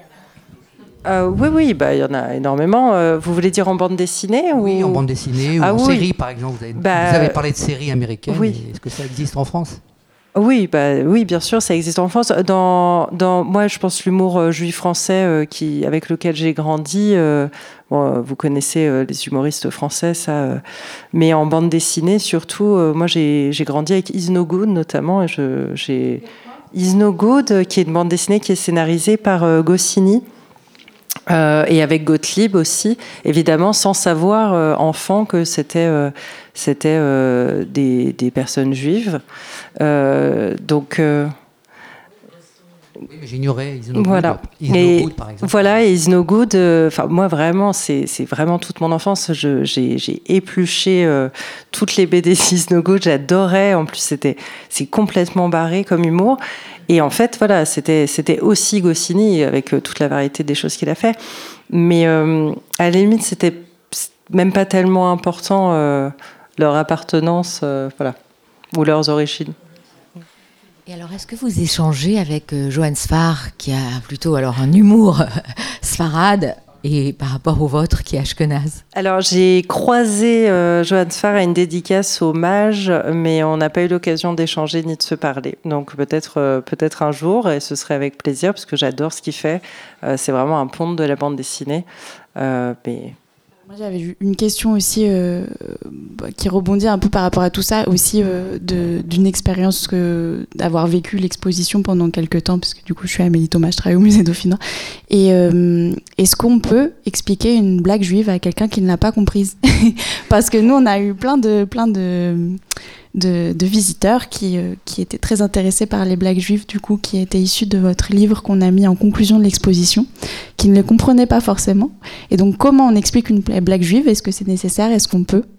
euh, Oui, oui, bah, y en a énormément. Euh, vous voulez dire en bande dessinée ou... Oui, en bande dessinée ou ah, en oui. série, par exemple. Vous avez, bah, vous avez parlé de séries américaines. Oui. Est-ce que ça existe en France? Oui, bah, oui, bien sûr, ça existe en France. Dans, dans, moi, je pense l'humour euh, juif français euh, qui, avec lequel j'ai grandi. Euh, bon, euh, vous connaissez euh, les humoristes français, ça. Euh, mais en bande dessinée, surtout, euh, moi, j'ai, j'ai grandi avec Is No Good, notamment. Et je, j'ai Is No Good, qui est une bande dessinée qui est scénarisée par euh, Goscinny. Euh, et avec Gottlieb aussi, évidemment, sans savoir, euh, enfant, que c'était, euh, c'était euh, des, des personnes juives. Euh, donc... Euh, oui, mais j'ignorais Is No voilà. Good, Is et, No Good, par exemple. Voilà, et Is No Good, euh, moi, vraiment, c'est, c'est vraiment toute mon enfance. Je, j'ai, j'ai épluché euh, toutes les B D Is No Good, j'adorais. En plus, c'était, c'est complètement barré comme humour. Et en fait, voilà, c'était, c'était aussi Goscinny, avec euh, toute la variété des choses qu'il a fait. Mais euh, à la limite, c'était même pas tellement important euh, leur appartenance, euh, voilà, ou leurs origines. Et alors, est-ce que vous échangez avec euh, Johann Sfar, qui a plutôt alors un humour sfarade, et par rapport au vôtre qui est ashkenaz? Alors, j'ai croisé euh, Johann Sfar à une dédicace au Mage, mais on n'a pas eu l'occasion d'échanger ni de se parler. Donc peut-être, euh, peut-être un jour, et ce serait avec plaisir, parce que j'adore ce qu'il fait. Euh, c'est vraiment un ponte de la bande dessinée. Euh, mais... Moi, j'avais une question aussi euh, qui rebondit un peu par rapport à tout ça, aussi euh, de, d'une expérience que, d'avoir vécu l'exposition pendant quelques temps, parce que du coup, je suis Amélie Thomas, je travaille au musée Dauphinois. Et euh, est-ce qu'on peut expliquer une blague juive à quelqu'un qui ne l'a pas comprise? Parce que nous, on a eu plein de, plein de, de, de visiteurs qui, euh, qui étaient très intéressés par les blagues juives, du coup, qui étaient issues de votre livre qu'on a mis en conclusion de l'exposition, qui ne les comprenaient pas forcément. Et donc, comment on explique une blague juive? Est-ce que c'est nécessaire? Est-ce qu'on peut?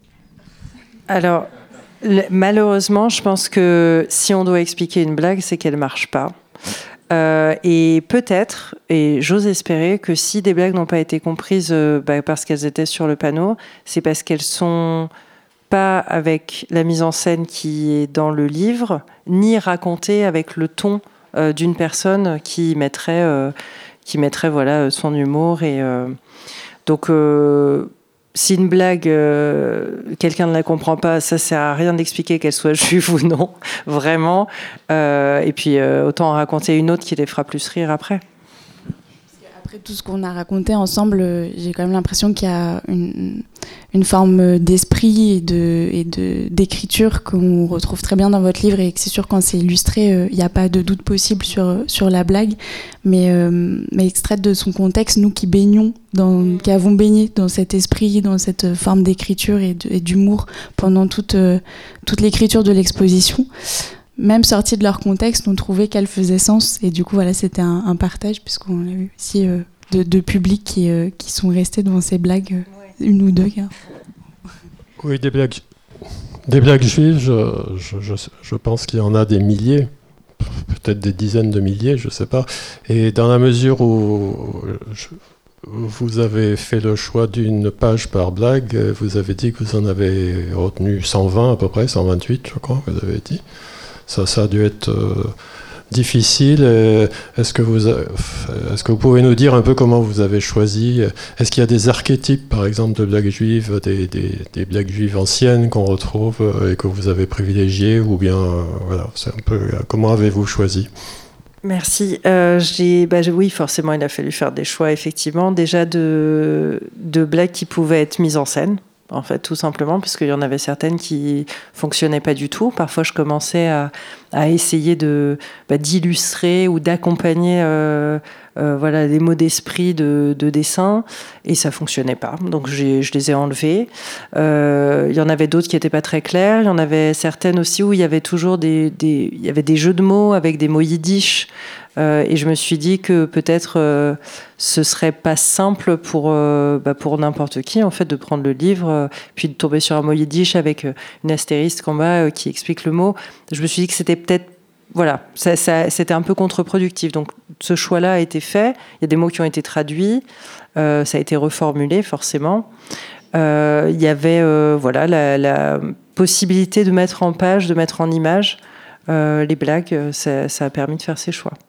Alors, le, malheureusement, je pense que si on doit expliquer une blague, c'est qu'elle ne marche pas. Euh, et peut-être, et j'ose espérer, que si des blagues n'ont pas été comprises euh, bah, parce qu'elles étaient sur le panneau, c'est parce qu'elles sont pas avec la mise en scène qui est dans le livre, ni racontées avec le ton euh, d'une personne qui mettrait, euh, qui mettrait voilà, son humour. Et, euh, donc, euh, si une blague, euh, quelqu'un ne la comprend pas, ça sert à rien d'expliquer qu'elle soit juive ou non, vraiment. Euh, et puis, euh, autant en raconter une autre qui les fera plus rire après. Après tout ce qu'on a raconté ensemble, j'ai quand même l'impression qu'il y a une, une forme d'esprit et, de, et de, d'écriture qu'on retrouve très bien dans votre livre, et que c'est sûr, quand c'est illustré, il euh, n'y a pas de doute possible sur, sur la blague, mais, euh, mais extraite de son contexte, nous qui baignons, dans, qui avons baigné dans cet esprit, dans cette forme d'écriture et, de, et d'humour pendant toute, euh, toute l'écriture de l'exposition, même sortis de leur contexte, on trouvait qu'elle faisait sens. Et du coup, voilà, c'était un, un partage, puisqu'on a eu aussi euh, de, de publics qui, euh, qui sont restés devant ces blagues, euh, une ou deux. Hein. Oui, des blagues, des blagues juives, je, je, je, je pense qu'il y en a des milliers, peut-être des dizaines de milliers, je ne sais pas. Et dans la mesure où je, vous avez fait le choix d'une page par blague. Vous avez dit que vous en avez retenu cent vingt à peu près, cent vingt-huit je crois, vous avez dit. Ça, ça a dû être euh, difficile. Est-ce que, vous, est-ce que vous pouvez nous dire un peu comment vous avez choisi? Est-ce qu'il y a des archétypes, par exemple, de blagues juives, des, des, des blagues juives anciennes qu'on retrouve et que vous avez privilégiées, ou bien, euh, voilà, c'est un peu, comment avez-vous choisi? Merci. Euh, j'ai, bah, oui, forcément, il a fallu faire des choix, effectivement. Déjà de, de blagues qui pouvaient être mises en scène, en fait, tout simplement, parce qu'il y en avait certaines qui fonctionnaient pas du tout. Parfois, je commençais à, à essayer de, bah, d'illustrer ou d'accompagner euh, euh, voilà, des mots d'esprit de, de dessin, et ça fonctionnait pas. Donc, j'ai, je les ai enlevés. Euh, il y en avait d'autres qui étaient pas très clairs. Il y en avait certaines aussi où il y avait toujours des, des, il y avait des jeux de mots avec des mots yiddish. Euh, et je me suis dit que peut-être euh, ce serait pas simple pour, euh, bah, pour n'importe qui, en fait, de prendre le livre, euh, puis de tomber sur un mot yiddish avec euh, une astérisque en bas euh, qui explique le mot. Je me suis dit que c'était peut-être, voilà, ça, ça, c'était un peu contre-productif. Donc ce choix-là a été fait. Il y a des mots qui ont été traduits, euh, ça a été reformulé forcément. Euh, il y avait euh, voilà, la, la possibilité de mettre en page, de mettre en image euh, les blagues. Ça, ça a permis de faire ces choix.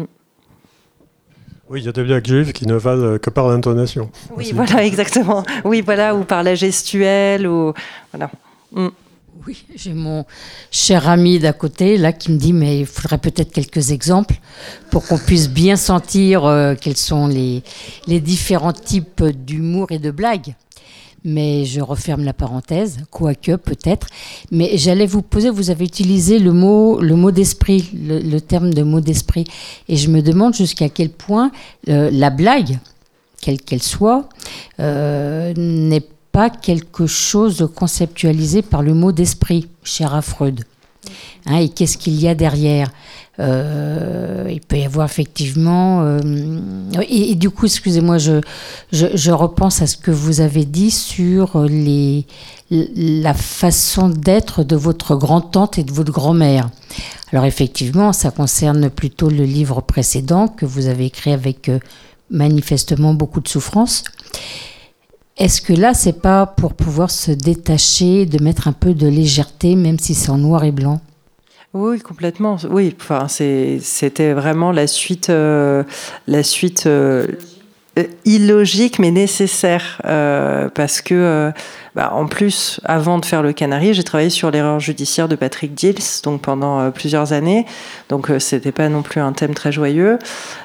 Oui, il y a des blagues juives qui ne valent que par l'intonation. Oui, aussi. Voilà, exactement. Oui, voilà, ou par la gestuelle, ou voilà. Mm. Oui, j'ai mon cher ami d'à côté là qui me dit mais il faudrait peut-être quelques exemples pour qu'on puisse bien sentir euh, quels sont les les différents types d'humour et de blagues. Mais je referme la parenthèse, quoique peut-être. Mais j'allais vous poser, vous avez utilisé le mot, le mot d'esprit, le, le terme de mot d'esprit. Et je me demande jusqu'à quel point euh, la blague, quelle qu'elle soit, euh, n'est pas quelque chose de conceptualisé par le mot d'esprit, cher à Freud. Hein, et qu'est-ce qu'il y a derrière ? Euh, il peut y avoir effectivement euh, et, et du coup excusez-moi je, je, je repense à ce que vous avez dit sur les, la façon d'être de votre grand-tante et de votre grand-mère. Alors effectivement ça concerne plutôt le livre précédent que vous avez écrit avec euh, manifestement beaucoup de souffrance. Est-ce que là c'est pas pour pouvoir se détacher, de mettre un peu de légèreté même si c'est en noir et blanc? Oui, complètement. Oui, enfin, c'est, c'était vraiment la suite, euh, la suite euh, illogique mais nécessaire euh, parce que, euh, bah, en plus, avant de faire Le Canari, j'ai travaillé sur l'erreur judiciaire de Patrick Diels, donc pendant euh, plusieurs années. Donc, euh, c'était pas non plus un thème très joyeux.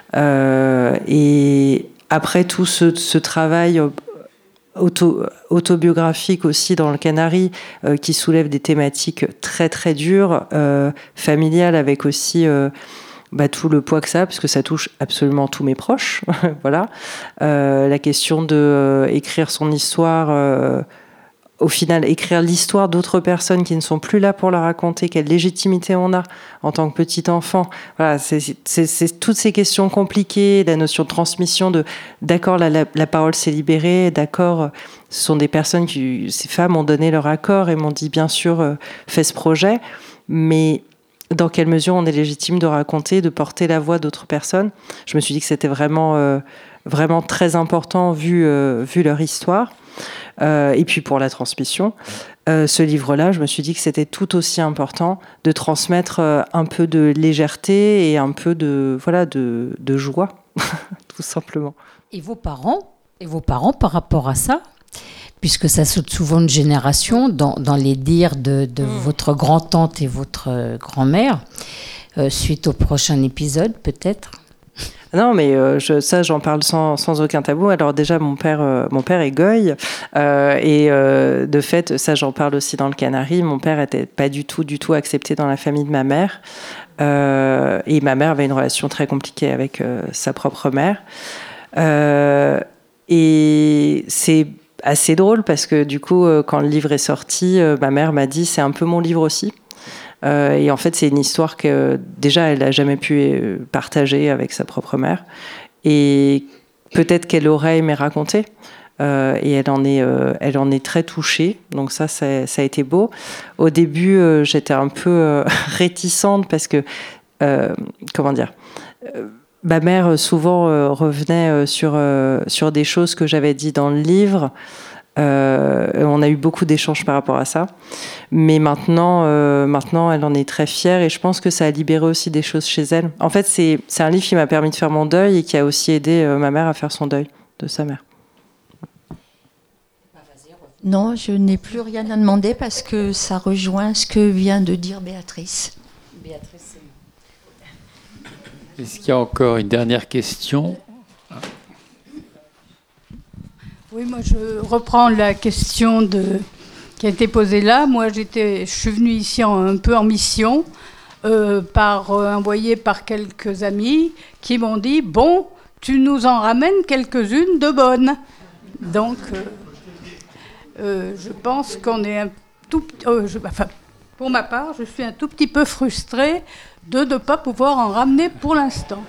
Euh, et après tout ce, ce travail Auto, autobiographique aussi dans Le Canari, euh, qui soulève des thématiques très très dures, euh, familiales, avec aussi euh, bah, tout le poids que ça a, parce que ça touche absolument tous mes proches. Voilà. Euh, la question de euh, écrire son histoire, euh, au final, écrire l'histoire d'autres personnes qui ne sont plus là pour la raconter, quelle légitimité on a en tant que petit enfant. Voilà, c'est, c'est, c'est toutes ces questions compliquées, la notion de transmission, de d'accord, la, la, la parole s'est libérée, d'accord, ce sont des personnes qui, ces femmes ont donné leur accord et m'ont dit bien sûr, euh, fais ce projet, mais dans quelle mesure on est légitime de raconter, de porter la voix d'autres personnes. Je me suis dit que c'était vraiment, euh, vraiment très important vu, euh, vu leur histoire. Euh, et puis pour la transmission, euh, ce livre-là, je me suis dit que c'était tout aussi important de transmettre euh, un peu de légèreté et un peu de, voilà, de, de joie, tout simplement. Et vos parents, et vos parents par rapport à ça, puisque ça saute souvent de génération, dans, dans les dires de, de mmh. votre grand-tante et votre euh, grand-mère, euh, suite au prochain épisode peut-être. Non, mais euh, je, ça, j'en parle sans, sans aucun tabou. Alors déjà, mon père, euh, mon père est goy. Euh, et euh, de fait, ça, j'en parle aussi dans Le Canari. Mon père n'était pas du tout, du tout accepté dans la famille de ma mère. Euh, et ma mère avait une relation très compliquée avec euh, sa propre mère. Euh, et c'est assez drôle parce que du coup, euh, quand le livre est sorti, euh, ma mère m'a dit « c'est un peu mon livre aussi ». Euh, et en fait, c'est une histoire que déjà, elle n'a jamais pu partager avec sa propre mère. Et peut-être qu'elle aurait aimé raconter. Euh, et elle en est, euh, elle en est très touchée. Donc ça, ça, ça a été beau. Au début, euh, j'étais un peu euh, réticente parce que, euh, comment dire, euh, ma mère souvent euh, revenait euh, sur, euh, sur des choses que j'avais dit dans le livre. Euh, on a eu beaucoup d'échanges par rapport à ça. Mais maintenant, euh, maintenant, elle en est très fière et je pense que ça a libéré aussi des choses chez elle. En fait, c'est, c'est un livre qui m'a permis de faire mon deuil et qui a aussi aidé euh, ma mère à faire son deuil de sa mère. Non, je n'ai plus rien à demander parce que ça rejoint ce que vient de dire Béatrice. Béatrice, c'est... Est-ce qu'il y a encore une dernière question ? Oui, moi je reprends la question de, qui a été posée là. Moi, j'étais, je suis venue ici en, un peu en mission, euh, par, euh, envoyée par quelques amis qui m'ont dit « Bon, tu nous en ramènes quelques-unes de bonnes. » Donc, euh, euh, je pense qu'on est un tout... Euh, je, enfin, pour ma part, je suis un tout petit peu frustrée de ne pas pouvoir en ramener pour l'instant.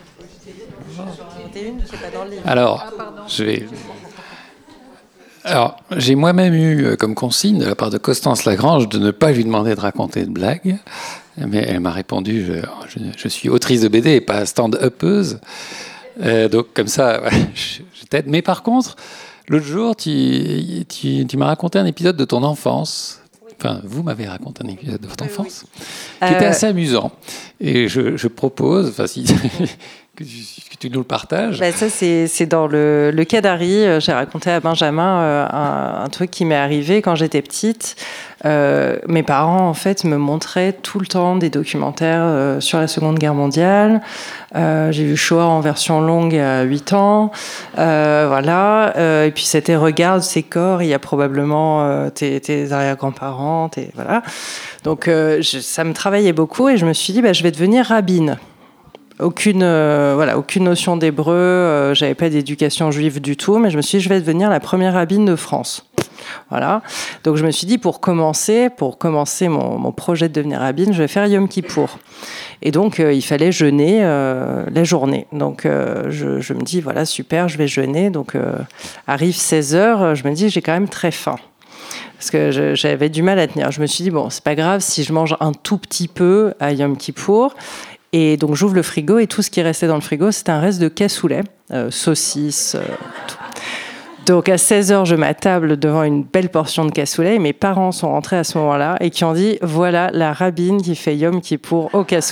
Alors, je vais... Alors, j'ai moi-même eu comme consigne de la part de Constance Lagrange de ne pas lui demander de raconter de blagues, mais elle m'a répondu je, je, je suis autrice de B D et pas stand-upeuse, euh, donc comme ça, ouais, je, je t'aide. Mais par contre, l'autre jour, tu, tu, tu m'as raconté un épisode de ton enfance. Enfin, vous m'avez raconté un épisode de votre enfance oui, oui. qui euh... était assez amusant. Et je, je propose, enfin, si, que, tu, que tu nous le partages. Ben ça, c'est, c'est dans le, le Kadari. J'ai raconté à Benjamin euh, un, un truc qui m'est arrivé quand j'étais petite. Euh, mes parents, en fait, me montraient tout le temps des documentaires euh, sur la Seconde Guerre mondiale. Euh, j'ai vu Shoah en version longue à huit ans. Euh, voilà. Euh, et puis, c'était « Regarde ces corps, il y a probablement euh, tes, tes arrière-grands-parents. Tes... » Voilà. Donc, euh, je, ça me travaillait beaucoup et je me suis dit, bah, je vais devenir rabbine. Aucune, euh, voilà, aucune notion d'hébreu, euh, j'avais pas d'éducation juive du tout, mais je me suis dit, je vais devenir la première rabbine de France. Voilà. Donc je me suis dit, pour commencer, pour commencer mon, mon projet de devenir rabbine, je vais faire Yom Kippour. Et donc euh, il fallait jeûner euh, la journée. Donc euh, je, je me dis, voilà, super, je vais jeûner. Donc euh, arrive seize heures, je me dis, j'ai quand même très faim. Parce que je, j'avais du mal à tenir. Je me suis dit, bon, c'est pas grave si je mange un tout petit peu à Yom Kippour. Et donc j'ouvre le frigo et tout ce qui restait dans le frigo, c'était un reste de cassoulet, euh, saucisses, euh, tout. Donc à seize heures, je m'attable devant une belle portion de cassoulet et mes parents sont rentrés à ce moment-là et qui ont dit « Voilà la rabbine qui fait Yom Kippour au cassoulet. »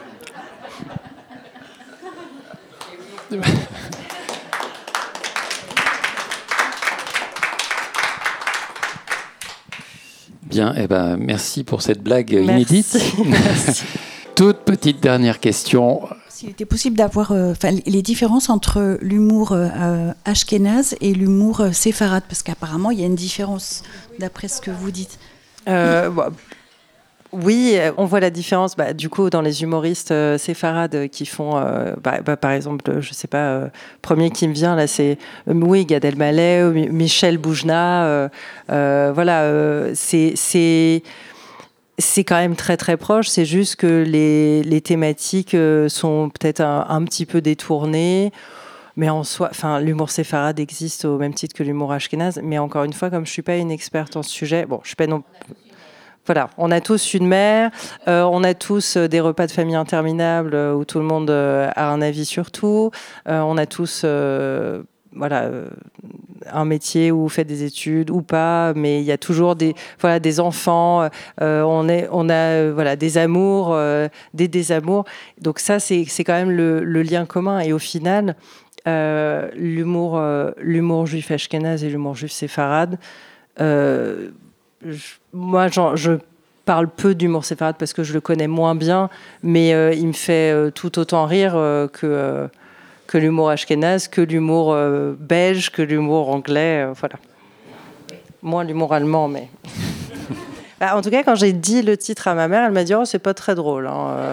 Bien, eh ben, merci pour cette blague merci. inédite. Merci. Toute petite dernière question. S'il était possible d'avoir euh, les différences entre l'humour euh, ashkénaze et l'humour euh, séfarade, parce qu'apparemment il y a une différence d'après ce que vous dites. Euh, bah, oui, on voit la différence. Bah, du coup, dans les humoristes euh, séfarades qui font, euh, bah, bah, par exemple, je sais pas, euh, premier qui me vient là, c'est euh, oui, Gad Elmaleh, Michel Boujna. Euh, euh, voilà, euh, c'est c'est. C'est quand même très très proche, c'est juste que les, les thématiques sont peut-être un, un petit peu détournées, mais en soi, enfin, l'humour séfarade existe au même titre que l'humour ashkénaze, mais encore une fois, comme je ne suis pas une experte en ce sujet, bon, je suis pas non... Voilà, on a tous une mère, euh, on a tous des repas de famille interminables où tout le monde a un avis sur tout, euh, on a tous... Euh, voilà, euh, un métier où vous faites des études ou pas, mais il y a toujours des, voilà, des enfants, euh, on, est, on a euh, voilà, des amours, euh, des désamours. Donc ça, c'est, c'est quand même le, le lien commun. Et au final, euh, l'humour, euh, l'humour juif ashkénaze et l'humour juif séfarade, euh, je, moi, genre, je parle peu d'humour séfarade parce que je le connais moins bien, mais euh, il me fait euh, tout autant rire euh, que... Euh, que l'humour ashkénaze, que l'humour euh, belge, que l'humour anglais, euh, voilà. Moins l'humour allemand, mais... bah, en tout cas, quand j'ai dit le titre à ma mère, elle m'a dit « Oh, c'est pas très drôle. Hein. Euh... »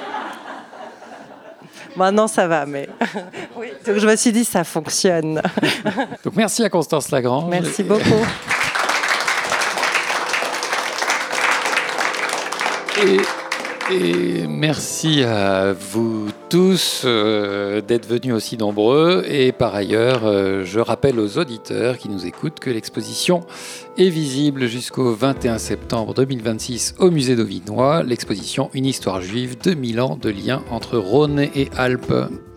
Maintenant, ça va, mais... oui. Donc je me suis dit « Ça fonctionne. » Donc merci à Constance Lagrange. Merci beaucoup. Et... Et merci à vous tous euh, d'être venus aussi nombreux. Et par ailleurs, euh, je rappelle aux auditeurs qui nous écoutent que l'exposition est visible jusqu'au vingt et un septembre deux mille vingt-six au musée dauphinois. L'exposition Une histoire juive, deux mille ans de liens entre Rhône et Alpes.